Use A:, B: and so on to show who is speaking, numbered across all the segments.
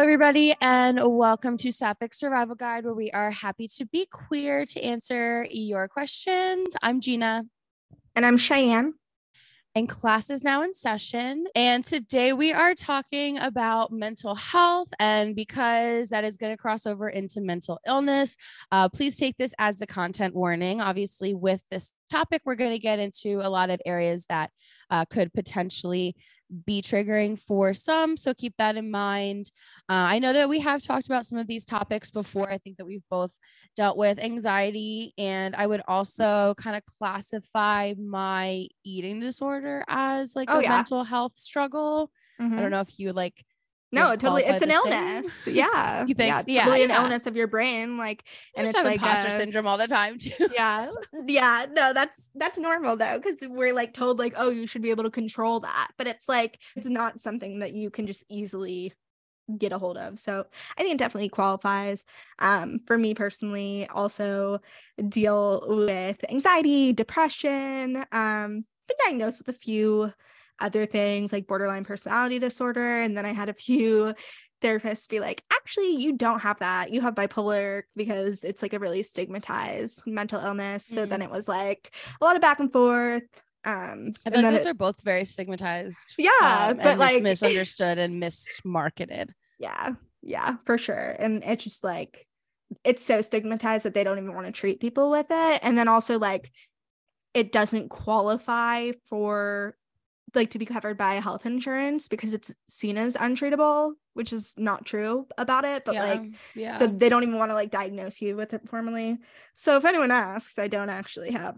A: everybody, and welcome to Sapphic Survival Guide, where we are happy to be queer to answer your questions. I'm Gina.
B: And I'm Cheyenne.
A: And class is now in session. And today we are talking about mental health. And because that is going to cross over into mental illness, please take this as a content warning. Obviously, with this topic, we're going to get into a lot of areas that could potentially be triggering for some. So keep that in mind. I know that we have talked about some of these topics before. I think that we've both dealt with anxiety, and I would also kind of classify my eating disorder as like a mental health struggle. I don't know if you like.
B: No, totally. It's an illness. Yeah.
A: You think?
B: It's totally an illness of your brain. Like, and it's like
A: imposter syndrome all the time too.
B: Yeah. Yeah. No, that's normal though. Cause we're like told like, oh, you should be able to control that. But it's like, it's not something that you can just easily get a hold of. So I think it definitely qualifies. For me personally, also deal with anxiety, depression, been diagnosed with a few other things like borderline personality disorder. And then I had a few therapists be like, actually, you don't have that. You have bipolar, because it's like a really stigmatized mental illness. So then it was like a lot of back and forth.
A: I feel like those are both very stigmatized.
B: Yeah. But like
A: misunderstood and mismarketed.
B: Yeah, for sure. And it's just like, it's so stigmatized that they don't even want to treat people with it. And then also like, it doesn't qualify for like to be covered by health insurance because it's seen as untreatable, which is not true about it. But so they don't even want to like diagnose you with it formally. So if anyone asks, I don't actually have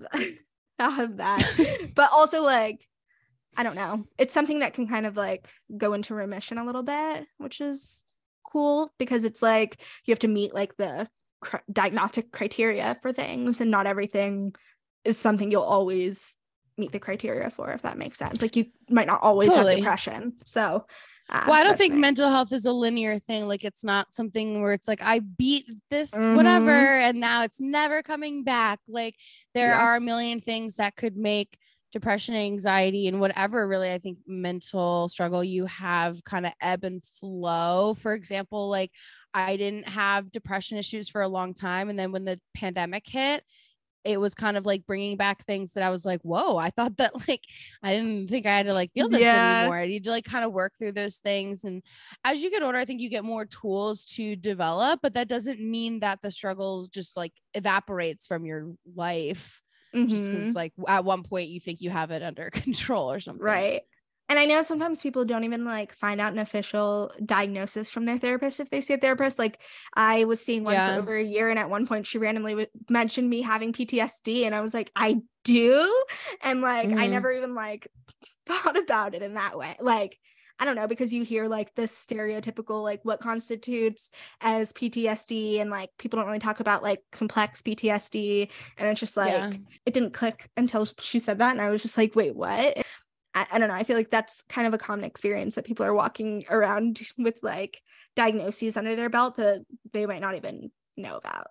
B: that. But also like, I don't know. It's something that can kind of like go into remission a little bit, which is cool because it's like you have to meet like the diagnostic criteria for things, and not everything is something you'll always meet the criteria for, if that makes sense. Like you might not always have depression. So
A: I don't think mental health is a linear thing. Like it's not something where it's like I beat this whatever and now it's never coming back. Like there are a million things that could make depression, anxiety, and whatever really I think mental struggle you have kind of ebb and flow. For example, like I didn't have depression issues for a long time, and then when the pandemic hit, it was kind of like bringing back things that I was like, whoa, I thought that like, I didn't think I had to like feel this anymore. I need to like kind of work through those things. And as you get older, I think you get more tools to develop, but that doesn't mean that the struggle just like evaporates from your life just because like at one point you think you have it under control or something.
B: Right. And I know sometimes people don't even like find out an official diagnosis from their therapist if they see a therapist. Like I was seeing one for over a year, and at one point she randomly mentioned me having PTSD, and I was like, I do? And like I never even like thought about it in that way. Like I don't know, because you hear like this stereotypical like what constitutes as PTSD, and like people don't really talk about like complex PTSD, and it's just like it didn't click until she said that, and I was just like, wait, what? I don't know. I feel like that's kind of a common experience that people are walking around with like diagnoses under their belt that they might not even know about.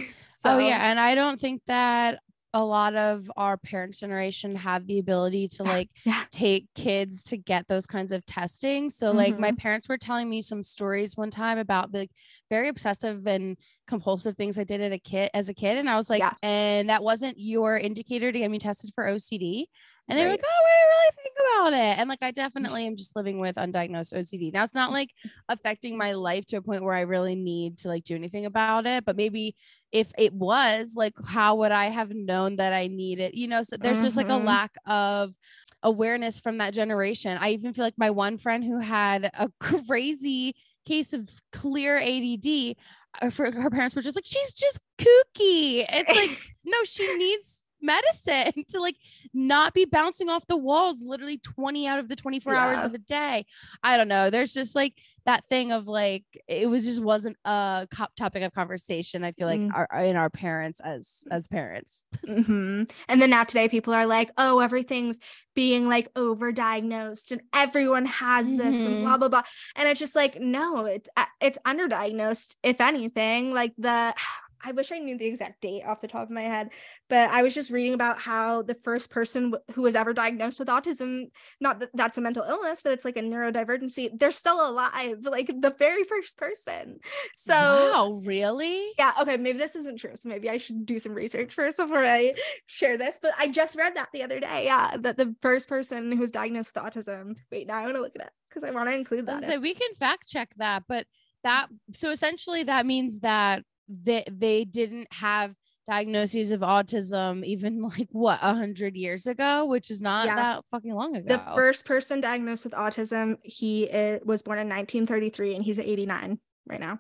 A: And I don't think that a lot of our parents' generation had the ability to like take kids to get those kinds of testing. So like my parents were telling me some stories one time about the very obsessive and compulsive things I did as a kid. And I was like, and that wasn't your indicator to get me tested for OCD. And they were like, oh, we didn't really think about it. And like, I definitely am just living with undiagnosed OCD. Now it's not like affecting my life to a point where I really need to like do anything about it. But maybe if it was like, how would I have known that I need it? You know, so there's just like a lack of awareness from that generation. I even feel like my one friend who had a crazy case of clear ADD, her parents were just like, she's just kooky. It's like, no, she needs medicine to like not be bouncing off the walls literally 20 out of the 24 hours of the day. I don't know. There's just like that thing of like, it was just wasn't a topic of conversation. I feel like in our parents as parents.
B: And then now today people are like, oh, everything's being like overdiagnosed and everyone has this and blah, blah, blah. And it's just like, no, it's underdiagnosed. If anything, like I wish I knew the exact date off the top of my head, but I was just reading about how the first person who was ever diagnosed with autism, not that that's a mental illness, but it's like a neurodivergency, they're still alive, like the very first person. So
A: wow, really?
B: Yeah, okay, maybe this isn't true, so maybe I should do some research first before I share this, but I just read that the other day, yeah, that the first person who was diagnosed with autism, wait, now I want to look it up because I want to include that.
A: So we can fact check that, but so essentially that means that they didn't have diagnoses of autism even like 100 years ago, which is not that fucking long ago.
B: The first person diagnosed with autism, he was born in 1933 and he's 89 right now.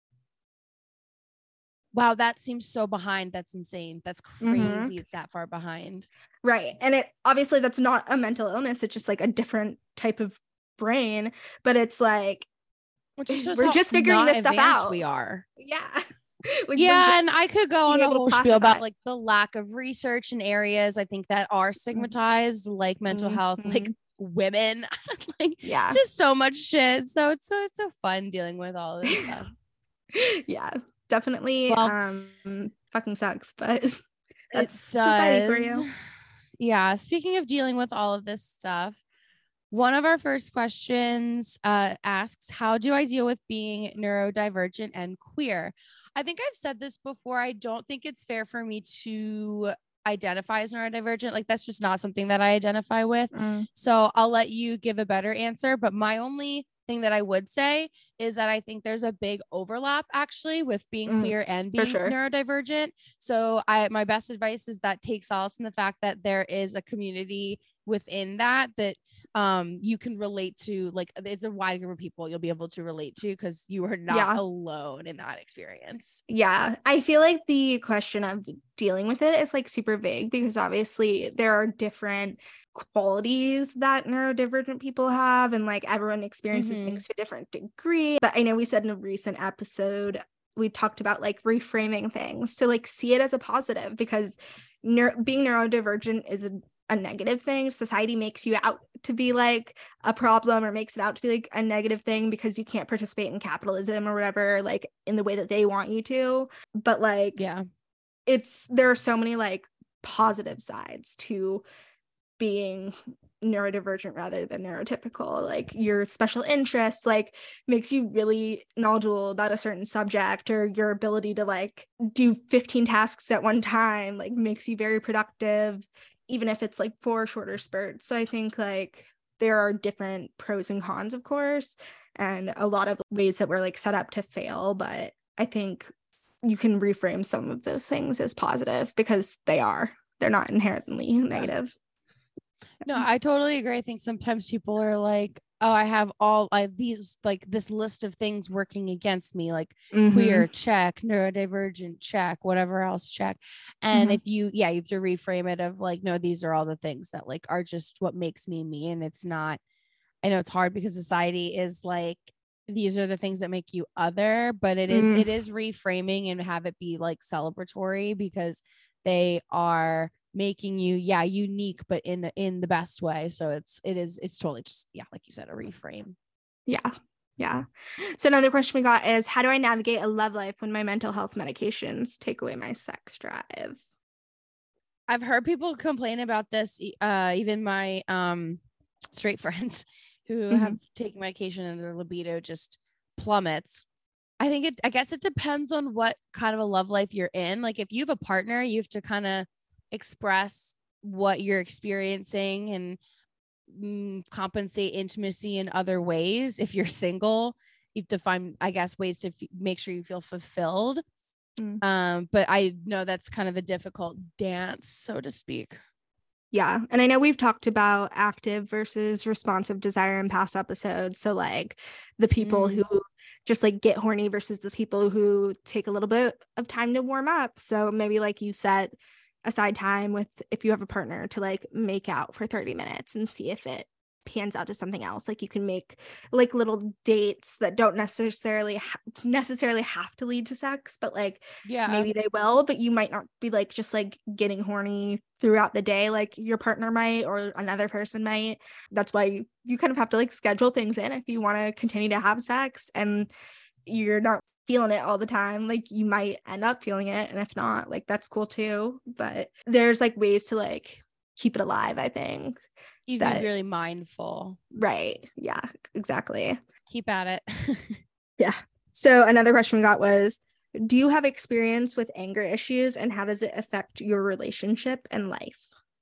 A: Wow, that seems so behind. That's insane. That's crazy. It's that far behind.
B: Right. And it obviously that's not a mental illness. It's just like a different type of brain, but it's like we're just figuring this stuff out.
A: We are.
B: Yeah.
A: Like, and I could go on a whole spiel about like the lack of research in areas I think that are stigmatized, like mental health, like women, like just so much shit. So it's so fun dealing with all of this stuff.
B: Yeah, definitely. Fucking sucks, but that's society for you.
A: Yeah. Speaking of dealing with all of this stuff, one of our first questions asks, how do I deal with being neurodivergent and queer? I think I've said this before. I don't think it's fair for me to identify as neurodivergent. Like that's just not something that I identify with. So I'll let you give a better answer. But my only thing that I would say is that I think there's a big overlap actually with being queer and being neurodivergent. So my best advice is that take solace in the fact that there is a community within that you can relate to. Like it's a wide group of people you'll be able to relate to because you are not alone in that experience.
B: Yeah, I feel like the question of dealing with it is like super vague because obviously there are different qualities that neurodivergent people have and like everyone experiences things to a different degree. But I know we said in a recent episode we talked about like reframing things to like see it as a positive because being neurodivergent is a negative thing. Society makes you out to be like a problem or makes it out to be like a negative thing because you can't participate in capitalism or whatever, like in the way that they want you to. But like, there are so many like positive sides to being neurodivergent rather than neurotypical. Like your special interest like makes you really knowledgeable about a certain subject, or your ability to like do 15 tasks at one time like makes you very productive, even if it's like for shorter spurts. So I think like there are different pros and cons, of course, and a lot of ways that we're like set up to fail. But I think you can reframe some of those things as positive because they're not inherently negative.
A: No, I totally agree. I think sometimes people are like, oh, I have all these like this list of things working against me, like queer, check, neurodivergent, check, whatever else, check. And if you have to reframe it of like, no, these are all the things that like are just what makes me me. And it's not, I know it's hard because society is like, these are the things that make you other, but it is reframing and have it be like celebratory because they are making you unique, but in the best way. So it's totally just like you said, a reframe.
B: Yeah. So another question we got is, how do I navigate a love life when my mental health medications take away my sex drive?
A: I've heard people complain about this, even my straight friends who have taken medication and their libido just plummets. I guess it depends on what kind of a love life you're in. Like if you have a partner, you have to kind of express what you're experiencing and compensate intimacy in other ways. If you're single, you have to find, I guess, ways to make sure you feel fulfilled. But I know that's kind of a difficult dance, so to speak.
B: Yeah. And I know we've talked about active versus responsive desire in past episodes. So like the people who just like get horny versus the people who take a little bit of time to warm up. So maybe like you set aside time with, if you have a partner, to like make out for 30 minutes and see if it pans out to something else. Like you can make like little dates that don't necessarily have to lead to sex, but like maybe they will, but you might not be like just like getting horny throughout the day like your partner might or another person might. That's why you kind of have to like schedule things in if you want to continue to have sex and you're not feeling it all the time. Like you might end up feeling it, and if not, like that's cool too. But there's like ways to like keep it alive, I think.
A: You be really mindful.
B: Right. Yeah, exactly.
A: Keep at it.
B: Yeah. So another question we got was, do you have experience with anger issues, and how does it affect your relationship and life?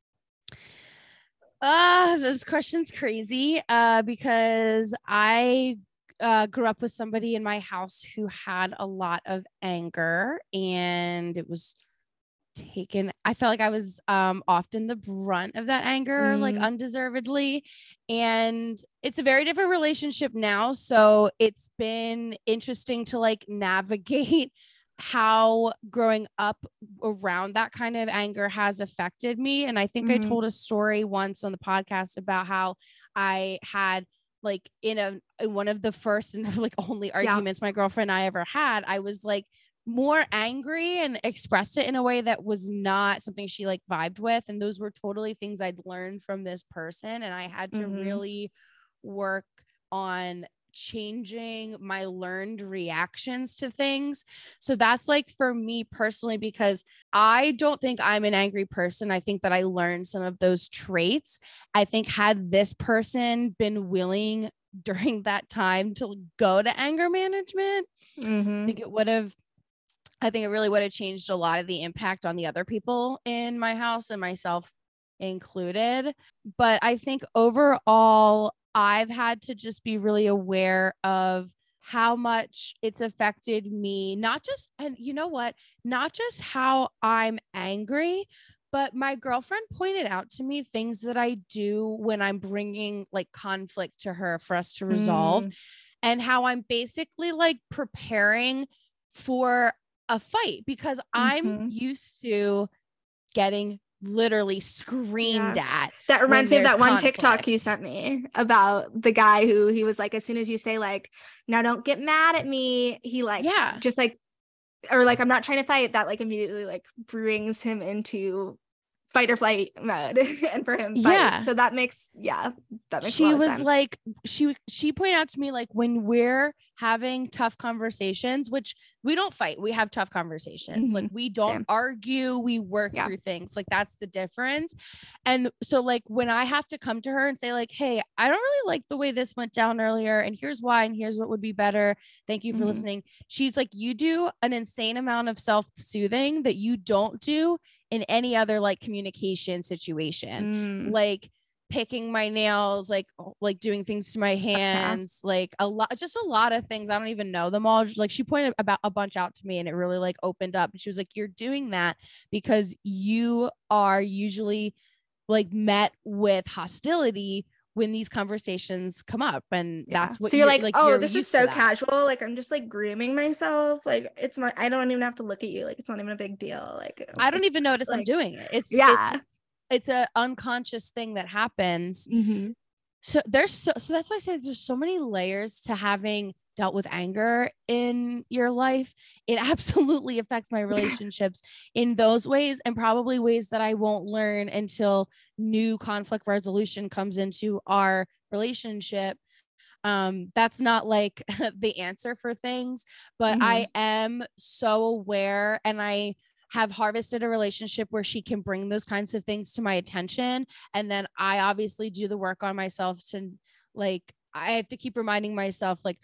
A: This question's crazy because I grew up with somebody in my house who had a lot of anger, and it was I felt like I was often the brunt of that anger, like undeservedly. And it's a very different relationship now. So it's been interesting to like navigate how growing up around that kind of anger has affected me. And I think I told a story once on the podcast about how I had like in one of the first and like only arguments my girlfriend and I ever had, I was like more angry and expressed it in a way that was not something she like vibed with. And those were totally things I'd learned from this person. And I had to really work on changing my learned reactions to things. So that's like for me personally, because I don't think I'm an angry person. I think that I learned some of those traits. I think had this person been willing during that time to go to anger management, I think it really would have changed a lot of the impact on the other people in my house and myself included. But I think overall, I've had to just be really aware of how much it's affected me, not just, and you know what, not just how I'm angry, but my girlfriend pointed out to me things that I do when I'm bringing like conflict to her for us to resolve, and how I'm basically like preparing for a fight because I'm used to getting literally screamed at.
B: That reminds me of that one TikTok you sent me about the guy who he was like, as soon as you say like, now don't get mad at me, he like just like, or like, I'm not trying to fight, that like immediately like brings him into fight or flight mode and for him fight. So that makes
A: she was sense. Like she pointed out to me like when we're having tough conversations, which we don't fight, we have tough conversations, like we don't argue, we work through things, like that's the difference. And so like when I have to come to her and say like, hey, I don't really like the way this went down earlier, and here's why, and here's what would be better, thank you for listening, she's like, you do an insane amount of self-soothing that you don't do in any other like communication situation, like picking my nails, like doing things to my hands, like a lot of things. I don't even know them all. Like she pointed about a bunch out to me, and it really like opened up. And she was like, you're doing that because you are usually like met with hostility when these conversations come up, and that's what.
B: So you're like, oh, this is so casual, like I'm just like grooming myself, like it's not, I don't even have to look at you, like it's not even a big deal, like
A: I don't even notice like, I'm doing it. It's a unconscious thing that happens. So so that's why I say there's so many layers to having dealt with anger in your life. It absolutely affects my relationships in those ways, and probably ways that I won't learn until new conflict resolution comes into our relationship. That's not like the answer for things, but I am so aware, and I have harvested a relationship where she can bring those kinds of things to my attention. And then I obviously do the work on myself to like, I have to keep reminding myself, like,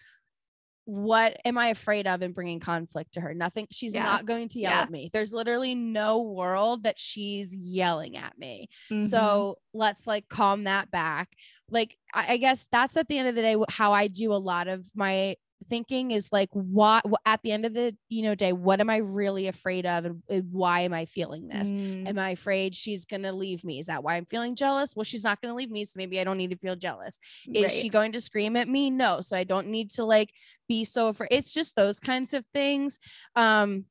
A: what am I afraid of in bringing conflict to her? Nothing. She's not going to yell at me. There's literally no world that she's yelling at me. So let's like calm that back. Like, I guess that's at the end of the day, how I do a lot of my thinking is like, what at the end of the day, what am I really afraid of, and why am I feeling this? Am I afraid she's gonna leave me? Is that why I'm feeling jealous? Well, she's not gonna leave me, so maybe I don't need to feel jealous. Is she going to scream at me? No, so I don't need to like be so afraid. It's just those kinds of things, and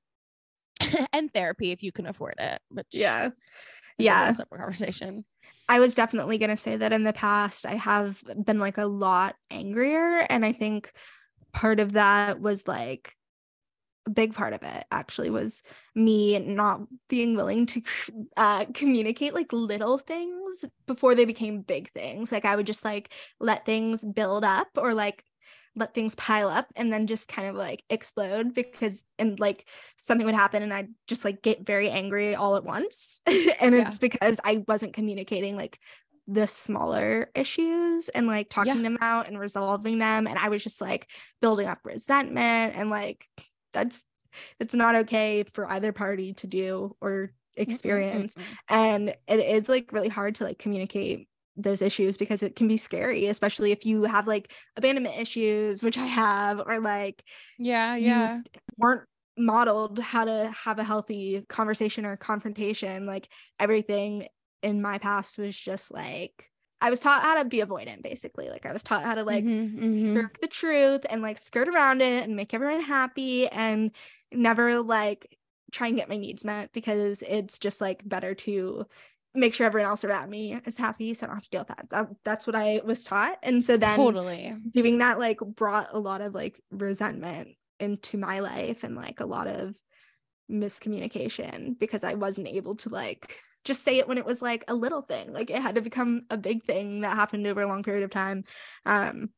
A: therapy if you can afford it. But a separate conversation.
B: I was definitely gonna say that in the past I have been like a lot angrier, and I think part of that was like a big part of it actually was me not being willing to communicate like little things before they became big things. Like I would just like let things build up, or like let things pile up and then just kind of like explode and like something would happen and I'd just like get very angry all at once. And it's because I wasn't communicating like the smaller issues and like talking them out and resolving them. And I was just like building up resentment, and like it's not okay for either party to do or experience. And it is like really hard to like communicate those issues because it can be scary, especially if you have like abandonment issues, which I have, or like you weren't modeled how to have a healthy conversation or confrontation. Like everything in my past was just like I was taught how to be avoidant, basically. Like I was taught how to like shirk the truth and like skirt around it and make everyone happy and never like try and get my needs met, because it's just like better to make sure everyone else around me is happy so I don't have to deal with that. That's what I was taught. And so then doing that like brought a lot of like resentment into my life and like a lot of miscommunication, because I wasn't able to like just say it when it was like a little thing. Like it had to become a big thing that happened over a long period of time. I'm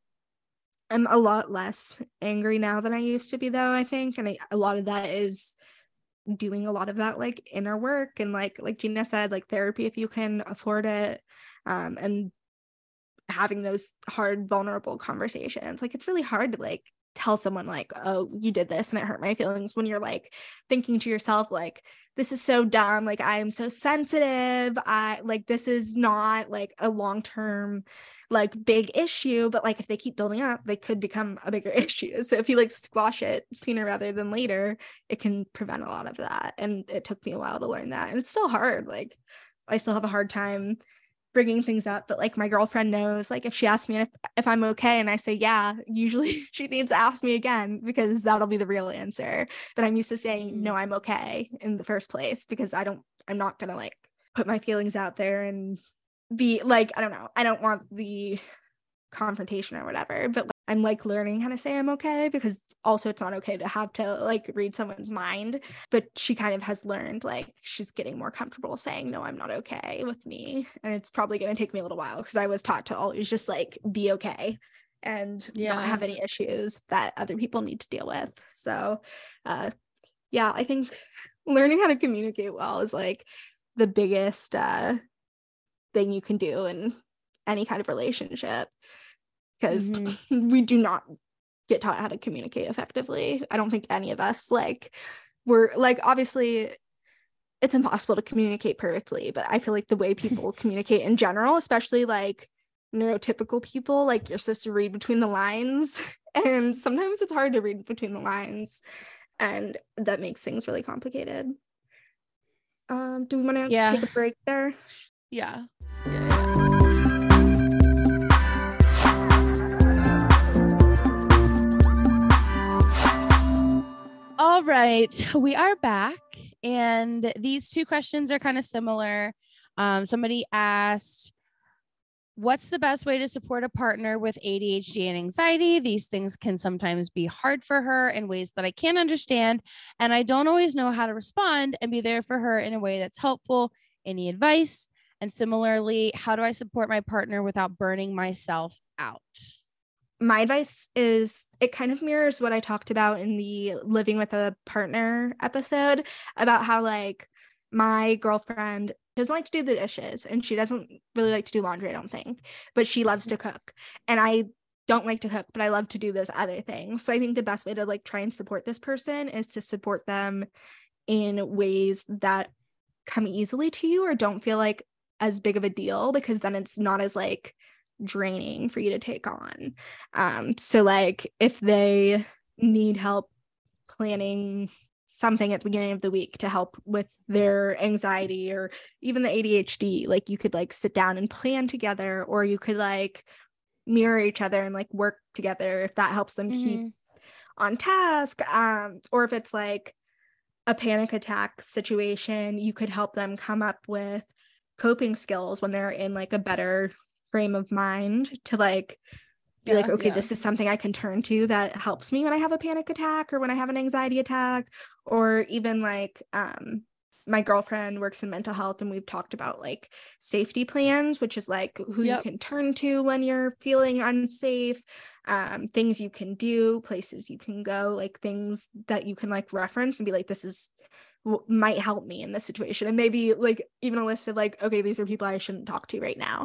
B: a lot less angry now than I used to be, though, I think. And a lot of that is doing a lot of that like inner work and like Gina said, like therapy if you can afford it, and having those hard, vulnerable conversations. Like it's really hard to like tell someone like, oh, you did this and it hurt my feelings, when you're like thinking to yourself like, this is so dumb, like I am so sensitive, I like this is not like a long-term like big issue, but like if they keep building up they could become a bigger issue. So if you like squash it sooner rather than later, it can prevent a lot of that. And it took me a while to learn that, and it's still hard. Like I still have a hard time bringing things up, but like my girlfriend knows, like if she asks me if I'm okay and I say yeah, usually she needs to ask me again, because that'll be the real answer. But I'm used to saying no, I'm okay in the first place, because I'm not gonna like put my feelings out there and be like, I don't know, I don't want the confrontation or whatever. But like, I'm like learning how to say I'm okay, because also it's not okay to have to like read someone's mind. But she kind of has learned, like she's getting more comfortable saying no, I'm not okay with me. And it's probably going to take me a little while, because I was taught to always just like be okay and not have any issues that other people need to deal with. So I think learning how to communicate well is like the biggest thing you can do in any kind of relationship, because we do not get taught how to communicate effectively. I don't think any of us, like, we're like, obviously it's impossible to communicate perfectly, but I feel like the way people communicate in general, especially like neurotypical people, like you're supposed to read between the lines, and sometimes it's hard to read between the lines, and that makes things really complicated. Do we want to take a break there?
A: Yeah. All right, we are back, and these two questions are kind of similar. Somebody asked, what's the best way to support a partner with ADHD and anxiety? These things can sometimes be hard for her in ways that I can't understand, and I don't always know how to respond and be there for her in a way that's helpful. Any advice? And similarly, how do I support my partner without burning myself out?
B: My advice is, it kind of mirrors what I talked about in the living with a partner episode, about how like my girlfriend doesn't like to do the dishes and she doesn't really like to do laundry, I don't think, but she loves to cook. And I don't like to cook, but I love to do those other things. So I think the best way to like try and support this person is to support them in ways that come easily to you or don't feel like as big of a deal, because then it's not as like draining for you to take on. So like if they need help planning something at the beginning of the week to help with their anxiety or even the ADHD, like you could like sit down and plan together, or you could like mirror each other and like work together if that helps them keep on task. Or if it's like a panic attack situation, you could help them come up with coping skills when they're in like a better frame of mind to like be like, okay, this is something I can turn to that helps me when I have a panic attack or when I have an anxiety attack. Or even like my girlfriend works in mental health, and we've talked about like safety plans, which is like who you can turn to when you're feeling unsafe, things you can do, places you can go, like things that you can like reference and be like, this is might help me in this situation. And maybe like even a list of like, okay, these are people I shouldn't talk to right now.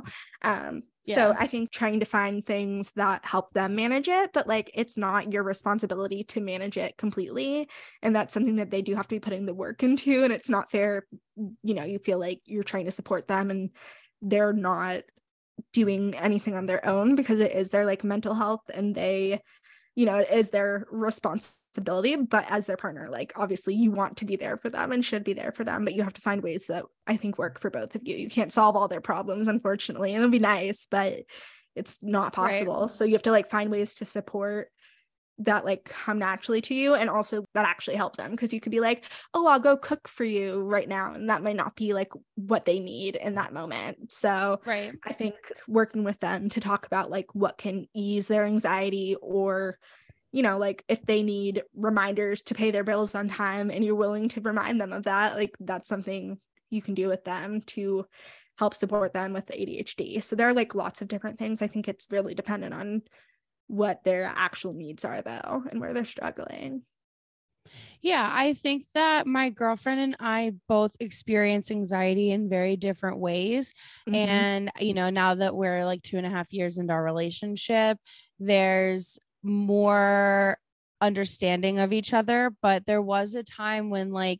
B: So I think trying to find things that help them manage it, but like it's not your responsibility to manage it completely. And that's something that they do have to be putting the work into. And it's not fair, you know, you feel like you're trying to support them and they're not doing anything on their own, because it is their like mental health, and they, you know, it is their responsibility. But as their partner, like obviously you want to be there for them and should be there for them, but you have to find ways that I think work for both of you. You can't solve all their problems, unfortunately, and it'll be nice, but it's not possible. Right. So you have to like find ways to support that like come naturally to you, and also that actually help them, because you could be like, oh, I'll go cook for you right now, and that might not be like what they need in that moment. So I think working with them to talk about like what can ease their anxiety, or you know, like if they need reminders to pay their bills on time and you're willing to remind them of that, like that's something you can do with them to help support them with the ADHD. So there are like lots of different things. I think it's really dependent on what their actual needs are though, and where they're struggling.
A: Yeah, I think that my girlfriend and I both experience anxiety in very different ways. And, you know, now that we're like 2.5 years into our relationship, there's more understanding of each other. But there was a time when like,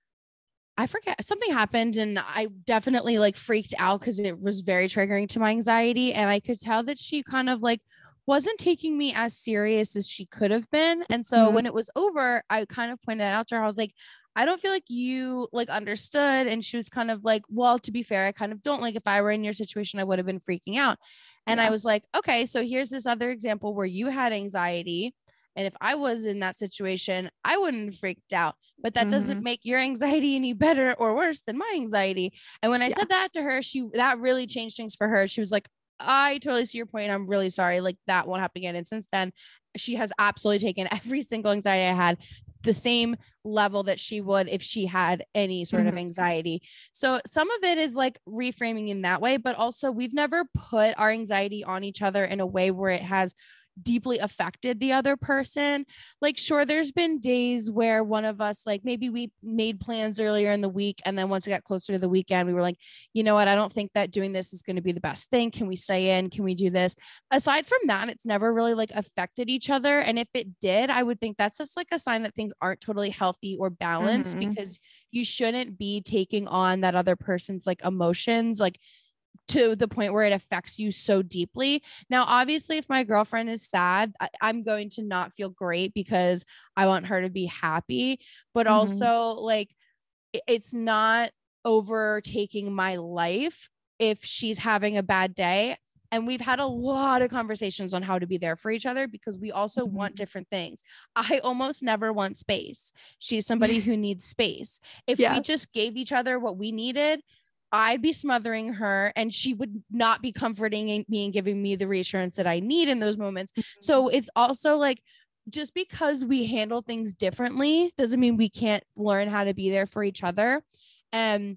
A: I forget, something happened and I definitely like freaked out because it was very triggering to my anxiety. And I could tell that she kind of like wasn't taking me as serious as she could have been. And so when it was over, I kind of pointed that out to her. I was like, I don't feel like you like understood. And she was kind of like, well, to be fair, I kind of don't. Like if I were in your situation, I would have been freaking out. And I was like, okay, so here's this other example where you had anxiety. And if I was in that situation, I wouldn't have freaked out, but that doesn't make your anxiety any better or worse than my anxiety. And when I said that to her, that really changed things for her. She was like, I totally see your point. I'm really sorry. Like that won't happen again. And since then, she has absolutely taken every single anxiety I had the same level that she would if she had any sort of anxiety. So some of it is like reframing in that way, but also we've never put our anxiety on each other in a way where it has deeply affected the other person. Like, sure, there's been days where one of us, like maybe we made plans earlier in the week, and then once we got closer to the weekend, we were like, you know what, I don't think that doing this is going to be the best thing. Can we stay in? Can we do this? Aside from that, it's never really like affected each other. And if it did, I would think that's just like a sign that things aren't totally healthy or balanced, because you shouldn't be taking on that other person's like emotions, like to the point where it affects you so deeply. Now, obviously, if my girlfriend is sad, I'm going to not feel great because I want her to be happy, but also like it's not overtaking my life if she's having a bad day. And we've had a lot of conversations on how to be there for each other, because we also want different things. I almost never want space. She's somebody who needs space. If we just gave each other what we needed, I'd be smothering her and she would not be comforting me and giving me the reassurance that I need in those moments. So it's also like, just because we handle things differently doesn't mean we can't learn how to be there for each other. And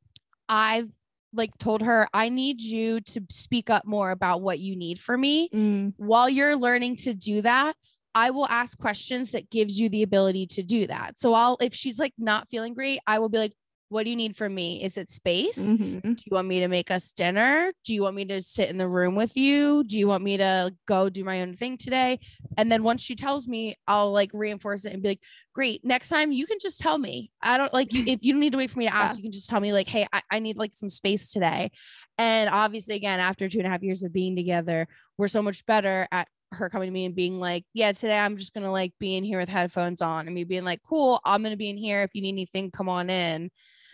A: I've like told her, I need you to speak up more about what you need for me. While you're learning to do that, I will ask questions that gives you the ability to do that. So if she's like not feeling great, I will be like, what do you need from me? Is it space? Do you want me to make us dinner? Do you want me to sit in the room with you? Do you want me to go do my own thing today? And then once she tells me, I'll like reinforce it and be like, great, next time you can just tell me. I don't like if you don't need to wait for me to ask, you can just tell me like, hey, I need like some space today. And obviously, again, after 2.5 years of being together, we're so much better at her coming to me and being like, yeah, today I'm just gonna like be in here with headphones on, and me being like, cool, I'm gonna be in here. If you need anything, come on in.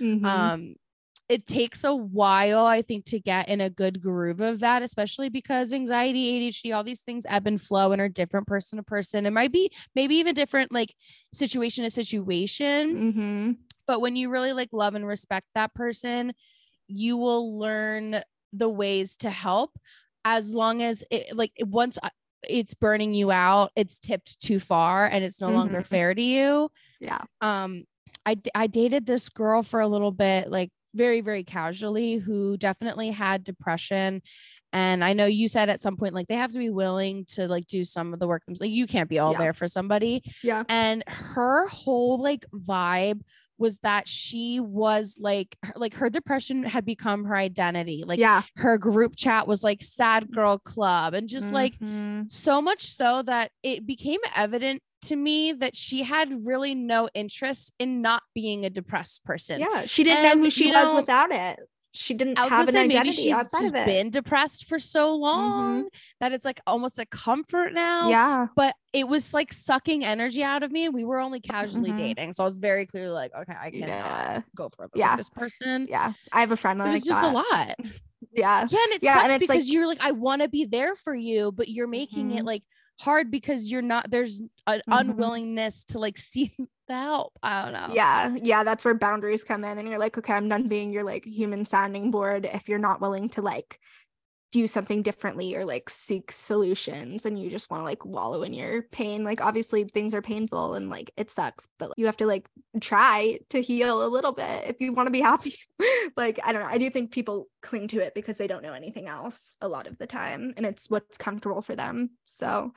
A: It takes a while, I think, to get in a good groove of that, especially because anxiety, ADHD, all these things ebb and flow and are different person to person. It might be maybe even different, like situation to situation. But when you really like love and respect that person, you will learn the ways to help, as long as it like once it's burning you out, it's tipped too far and it's no longer fair to you. I dated this girl for a little bit, like very, very casually, who definitely had depression. And I know you said at some point, like, they have to be willing to like do some of the work themselves. Like, you can't be all there for somebody.
B: Yeah.
A: And her whole like vibe was that she was like her depression had become her identity. Like, her group chat was like sad girl club, and just like so much so that it became evident to me that she had really no interest in not being a depressed person.
B: Yeah, she didn't know who she was without it. She didn't have an identity outside of it.
A: Been depressed for so long that it's like almost a comfort now.
B: Yeah.
A: But it was like sucking energy out of me, and we were only casually dating. So I was very clearly like, okay, I cannot go further with this person.
B: Yeah. I have a friend like that.
A: It was just a lot.
B: Yeah.
A: Yeah. And it sucks and because like, you're like, I want to be there for you, but you're making it like hard because you're not, there's an unwillingness to like see the help. I don't know.
B: Yeah, that's where boundaries come in, and you're like, okay, I'm done being your like human sounding board if you're not willing to like do something differently or like seek solutions, and you just want to like wallow in your pain. Like, obviously things are painful and like it sucks, but you have to like try to heal a little bit if you want to be happy. Like, I don't know, I do think people cling to it because they don't know anything else a lot of the time, and it's what's comfortable for them. So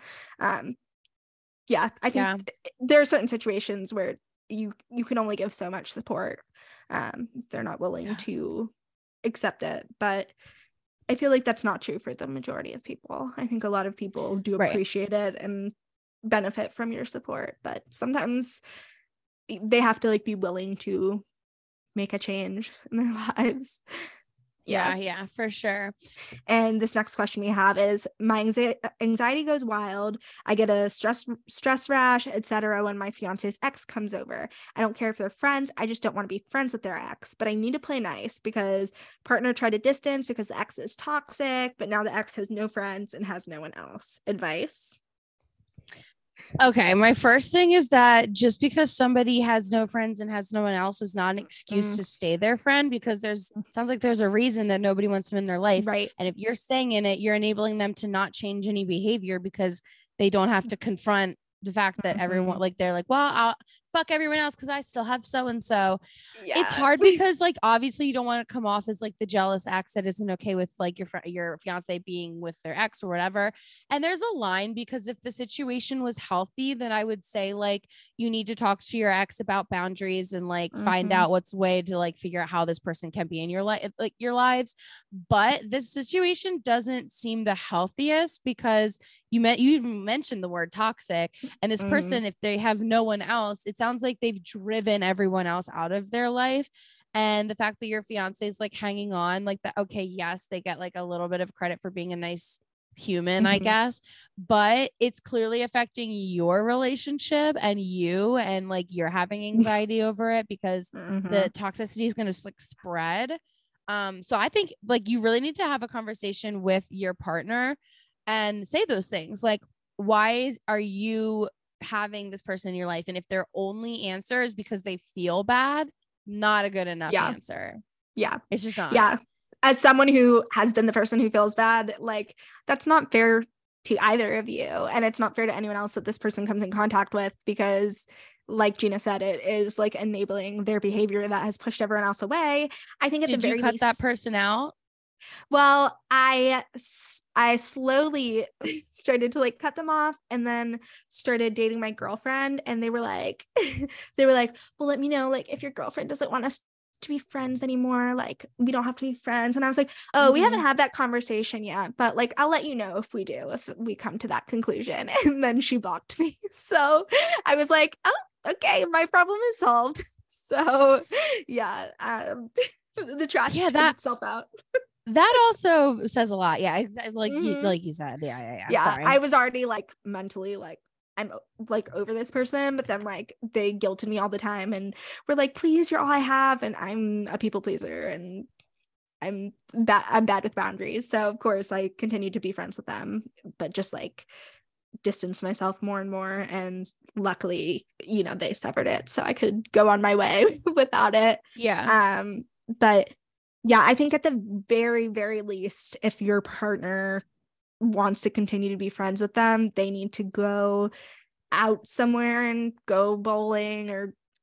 B: yeah, I think there are certain situations where you can only give so much support. They're not willing to accept it, but I feel like that's not true for the majority of people. I think a lot of people do appreciate it and benefit from your support, but sometimes they have to like be willing to make a change in their lives.
A: Yeah, for sure.
B: And this next question we have is, my anxiety goes wild. I get a stress rash, etc. when my fiance's ex comes over. I don't care if they're friends. I just don't want to be friends with their ex, but I need to play nice because partner tried to distance because the ex is toxic, but now the ex has no friends and has no one else. Advice?
A: Okay, my first thing is that just because somebody has no friends and has no one else is not an excuse to stay their friend, because sounds like there's a reason that nobody wants them in their life.
B: Right.
A: And if you're staying in it, you're enabling them to not change any behavior because they don't have to confront the fact that everyone, like, they're like, well, I'll fuck everyone else because I still have so-and-so. It's hard because like obviously you don't want to come off as like the jealous ex that isn't okay with like your fiance being with their ex or whatever. And there's a line, because if the situation was healthy, then I would say like you need to talk to your ex about boundaries and like find out what's way to like figure out how this person can be in your life, like your lives. But this situation doesn't seem the healthiest, because you mentioned the word toxic, and this person, if they have no one else, it sounds like they've driven everyone else out of their life. And the fact that your fiance is like hanging on like that, okay, yes, they get like a little bit of credit for being a nice human, I guess, but it's clearly affecting your relationship and you, and like you're having anxiety over it because the toxicity is going to like spread. So I think like you really need to have a conversation with your partner and say those things like, why are you having this person in your life? And if their only answer is because they feel bad, not a good enough answer.
B: Yeah.
A: It's just not.
B: Yeah. As someone who has been the person who feels bad, like that's not fair to either of you. And it's not fair to anyone else that this person comes in contact with, because like Gina said, it is like enabling their behavior that has pushed everyone else away. I think at the very least. Did you
A: cut that person out?
B: Well, I slowly started to like cut them off, and then started dating my girlfriend, and they were like, well, let me know like if your girlfriend doesn't want us to be friends anymore, like we don't have to be friends. And I was like, we haven't had that conversation yet, but like I'll let you know if we do, if we come to that conclusion. And then she blocked me. So I was like, oh, okay, my problem is solved. So yeah, the trash took itself out.
A: That also says a lot. Yeah, exactly. Like you said. Yeah. Sorry.
B: I was already like mentally like, I'm like over this person, but then like they guilted me all the time and were like, please, you're all I have. And I'm a people pleaser and I'm bad with boundaries. So of course I continued to be friends with them, but just like distance myself more and more. And luckily, you know, they severed it, so I could go on my way without it.
A: Yeah.
B: But yeah, I think at the very, very least, if your partner wants to continue to be friends with them, they need to go out somewhere and go bowling or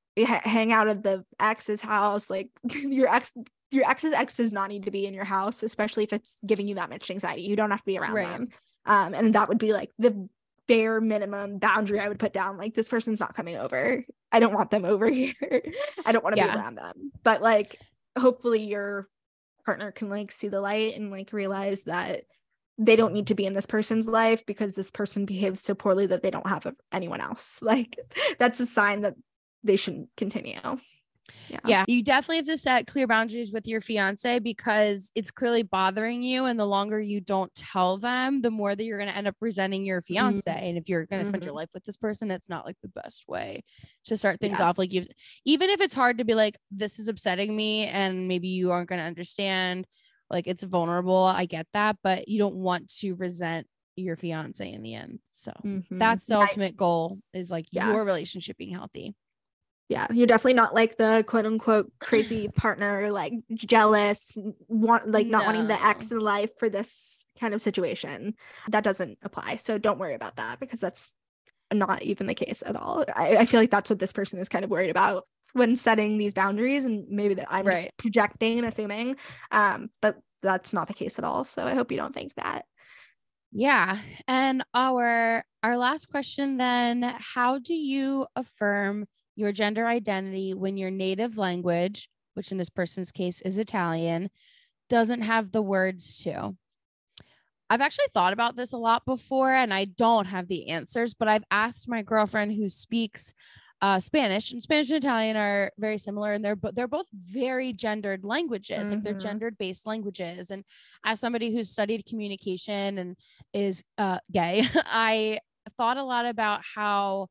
B: hang out at the ex's house. Like your ex's ex does not need to be in your house, especially if it's giving you that much anxiety. You don't have to be around them. And that would be like the bare minimum boundary I would put down. Like, this person's not coming over. I don't want them over here. I don't want to be around them. But like, hopefully your partner can like see the light and like realize that they don't need to be in this person's life because this person behaves so poorly that they don't have anyone else. Like, that's a sign that they shouldn't continue.
A: Yeah, you definitely have to set clear boundaries with your fiance because it's clearly bothering you, and the longer you don't tell them, the more that you're going to end up resenting your fiance. And if you're going to spend your life with this person, that's not like the best way to start things off. Like, even if it's hard to be like, this is upsetting me, and maybe you aren't going to understand, like, it's vulnerable, I get that, but you don't want to resent your fiance in the end. So that's the ultimate goal, is like your relationship being healthy.
B: Yeah, you're definitely not like the quote unquote crazy partner, like jealous, not wanting the ex in life for this kind of situation. That doesn't apply. So don't worry about that, because that's not even the case at all. I feel like that's what this person is kind of worried about when setting these boundaries, and maybe that I'm just projecting and assuming, but that's not the case at all. So I hope you don't think that.
A: Yeah. And our last question then, how do you affirm your gender identity when your native language, which in this person's case is Italian, doesn't have the words to? I've actually thought about this a lot before, and I don't have the answers, but I've asked my girlfriend who speaks Spanish, and Spanish and Italian are very similar, and they're both very gendered languages. Like, they're gendered based languages. And as somebody who's studied communication and is gay, I thought a lot about how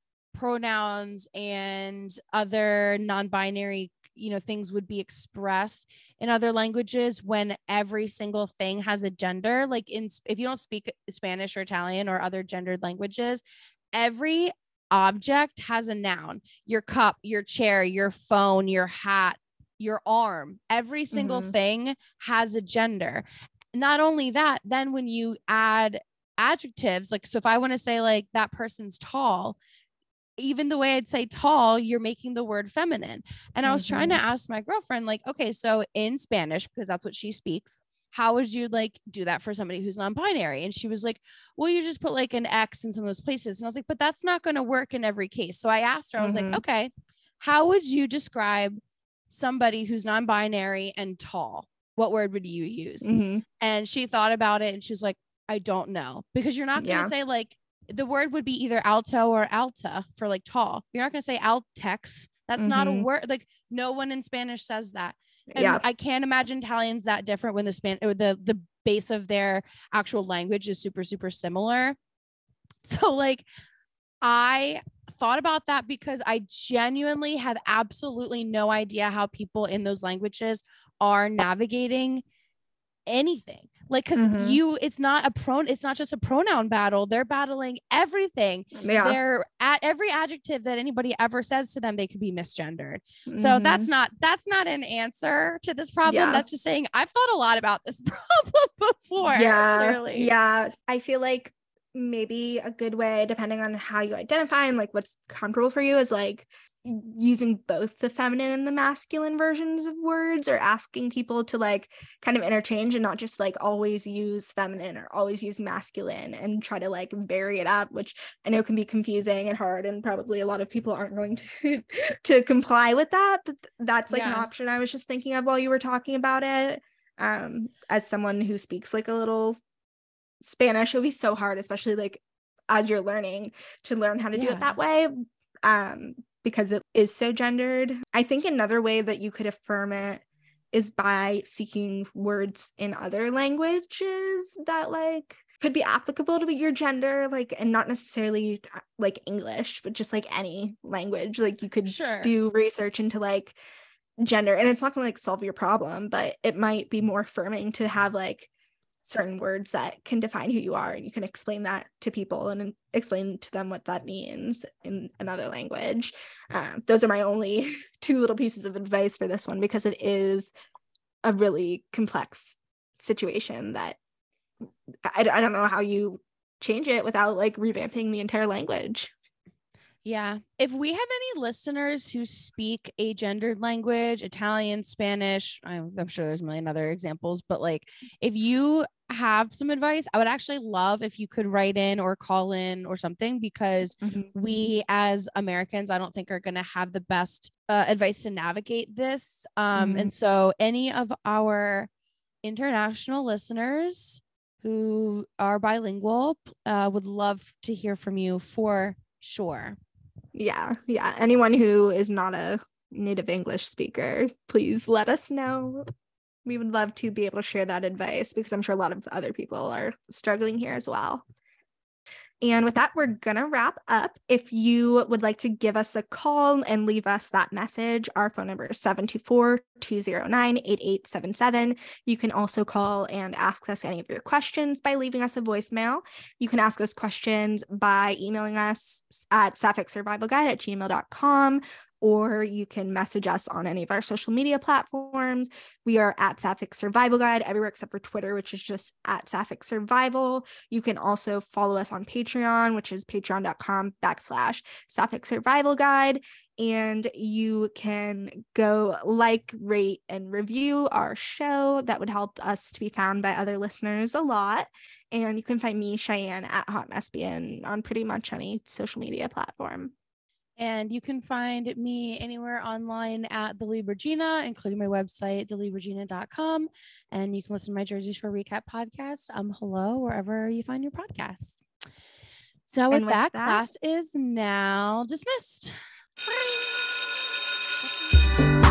A: pronouns and other non-binary, things would be expressed in other languages when every single thing has a gender. Like, if you don't speak Spanish or Italian or other gendered languages, every object has a noun. Your cup, your chair, your phone, your hat, your arm, every single thing has a gender. Not only that, then when you add adjectives, like, so if I want to say like that person's tall, even the way I'd say tall, you're making the word feminine. And I was trying to ask my girlfriend, like, okay, so in Spanish, because that's what she speaks, how would you like do that for somebody who's non-binary? And she was like, well, you just put like an X in some of those places. And I was like, but that's not going to work in every case. So I asked her, I was like, okay, how would you describe somebody who's non-binary and tall? What word would you use? And she thought about it, and she was like, I don't know, because you're not going to say like, the word would be either alto or alta for like tall. You're not going to say altex. That's not a word. Like, no one in Spanish says that. And I can't imagine Italian's that different when the base of their actual language is super, super similar. So like, I thought about that because I genuinely have absolutely no idea how people in those languages are navigating anything. Like, because it's not just a pronoun battle. They're battling everything. They're at every adjective that anybody ever says to them, they could be misgendered. So that's not an answer to this problem. That's just saying I've thought a lot about this problem before. Clearly.
B: Yeah. I feel like maybe a good way, depending on how you identify and like what's comfortable for you, is like using both the feminine and the masculine versions of words, or asking people to like kind of interchange and not just like always use feminine or always use masculine, and try to like vary it up, which I know can be confusing and hard, and probably a lot of people aren't going to comply with that, but that's like an option I was just thinking of while you were talking about it. As someone who speaks like a little Spanish, it would be so hard, especially like as you're learning, to learn how to do it that way, because it is so gendered. I think another way that you could affirm it is by seeking words in other languages that like could be applicable to your gender, like, and not necessarily like English, but just like any language. Like, you could do research into like gender, and it's not gonna like solve your problem, but it might be more affirming to have like certain words that can define who you are, and you can explain that to people and explain to them what that means in another language. Those are my only two little pieces of advice for this one, because it is a really complex situation that I don't know how you change it without like revamping the entire language.
A: Yeah. If we have any listeners who speak a gendered language, Italian, Spanish, I'm sure there's a million other examples, but like if you have some advice, I would actually love if you could write in or call in or something, because we as Americans, I don't think are going to have the best advice to navigate this. And so any of our international listeners who are bilingual would love to hear from you for sure.
B: Yeah. Anyone who is not a native English speaker, please let us know. We would love to be able to share that advice, because I'm sure a lot of other people are struggling here as well. And with that, we're going to wrap up. If you would like to give us a call and leave us that message, our phone number is 724-209-8877. You can also call and ask us any of your questions by leaving us a voicemail. You can ask us questions by emailing us at sapphic@gmail.com, or you can message us on any of our social media platforms. We are at Sapphic Survival Guide everywhere except for Twitter, which is just at Sapphic Survival. You can also follow us on Patreon, which is patreon.com/Sapphic Survival Guide. And you can go like, rate, and review our show. That would help us to be found by other listeners a lot. And you can find me, Cheyenne, at Hot Lesbian on pretty much any social media platform.
A: And you can find me anywhere online at The Lead Regina, including my website, theleadregina.com. And you can listen to my Jersey Shore Recap podcast, Hello, wherever you find your podcasts. So with that, class is now dismissed. Bye.